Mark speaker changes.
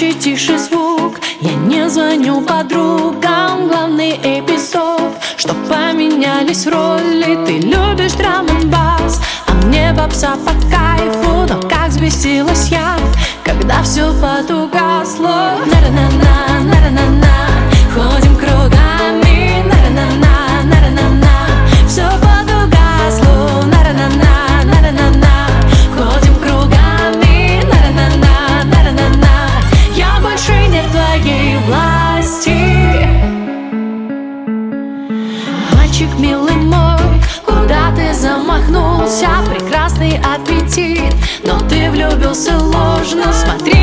Speaker 1: Громче, тише звук, я не звоню подругам. Главный эпизод, что поменялись роли. Ты любишь драм-н-бас, а мне попса по кайфу. Но как взбесилась я, когда все потугасло. На-ра-на-на, на-ра-на-на, ходим кругами. На-ра-на-на, на-ра-на-на, все потугасло. На-ра-на-на, на-ра-на-на, ходим кругами. На-ра-на-на, на-ра-на-на, я больше не в твоей власти. Мальчик милый мой, куда ты замахнулся? Прекрасный аппетит, но ты влюбился ложно. Смотри